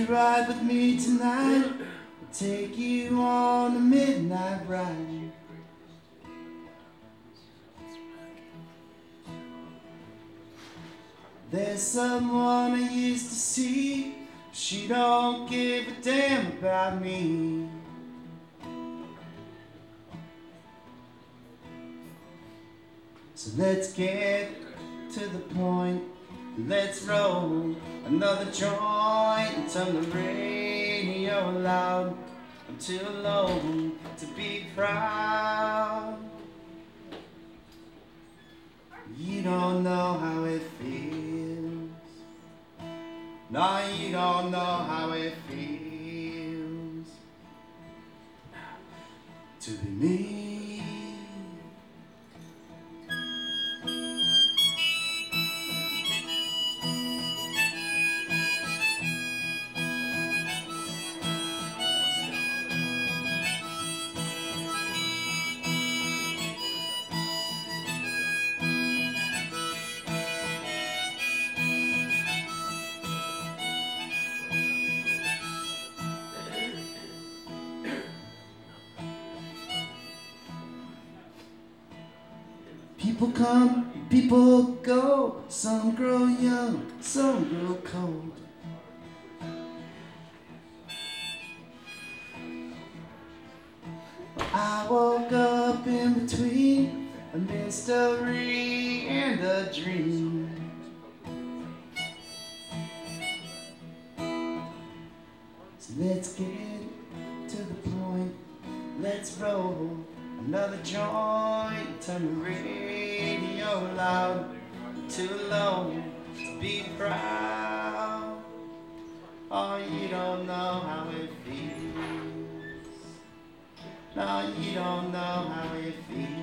you ride with me tonight? I'll take you on a midnight ride. There's someone I used to see, she don't give a damn about me. So let's get to the point, let's roll another joint and turn the radio loud. I'm too alone to be proud. You don't know how it feels. No, you don't know how it feels to be me. People come, people go, some grow young, some grow cold. I woke up in between a mystery and a dream. So let's get to the point, let's roll another joint, turn the radio loud. Too low to be proud. Oh, you don't know how it feels. No, you don't know how it feels.